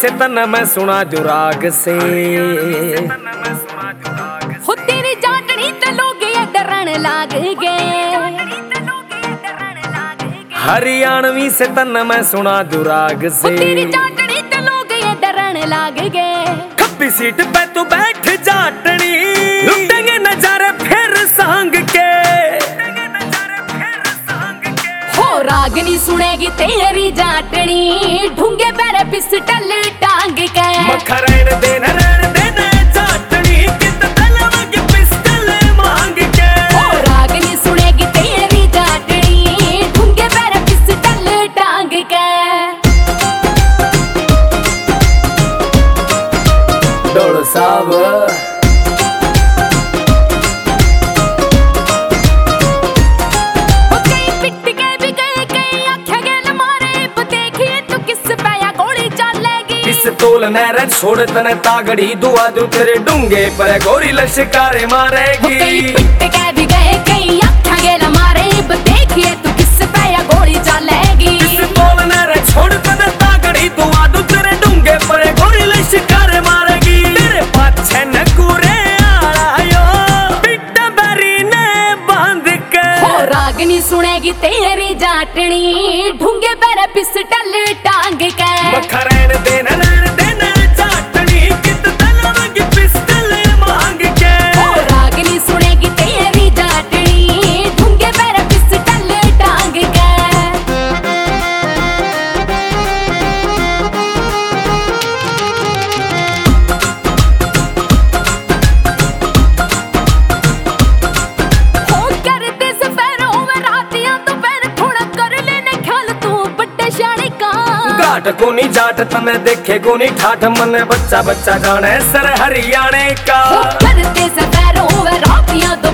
से तन मैं सुना जो राग से। हो तेरी जाटनी ते लोग ये डरन लाग गए। हरियाणवी से तन मैं सुना जो राग से। हो तेरी जाटनी ते लोग ये डरन लाग गए। खब्बी सीट पे तू बैठ जाटनी, लुटेंगे नजारे फिर सांग के। हो रागनी सुनेगी तेरी जाटनी, ढूंगे पैर पिस्टल टांग के। मक्खा रहने देना जाटनी, कित तलवा की पिस्टल मांग के। हो रागनी सुनेगी तेरी जाटनी, ढूंगे पैर पिस्टल टांग के। डोल साहब तोल नहर छोड़ तने तागड़ी, दुआ दू तेरे डूंगे पर गोरी लश्कारे मारेगी। पिट के भी गए कई आख्या गेला मारे, देखिए तू किस पे या गोली चलेगी। तोल नहर छोड़ तने तागड़ी, दुआ दू तेरे डूंगे पर गोरी लश्कारे मारेगी। तेरे पाछे न कुरे आयो, पिट बरी ने बांध के। हो रागनी सुनेगी तेरी जाटनी, ढूंगे पर पिस्टल टांग के। मक्खा रहने देना जाटनी, कित तलवा की पिस्टल मांग के। हो रागनी सुनेगी तेरी जाटनी, ढूंगे पर पिस्टल टांग के। हो करते सफेरों में रातियां तो फिर थोड़ा कर लेने ख्याल, तू बड्डे शाने का। घाट को नहीं जाट तने देखे को नहीं ठाठ, मन बच्चा बच्चा जाने सर हरियाणे का। करते सफेरों में रातियां तो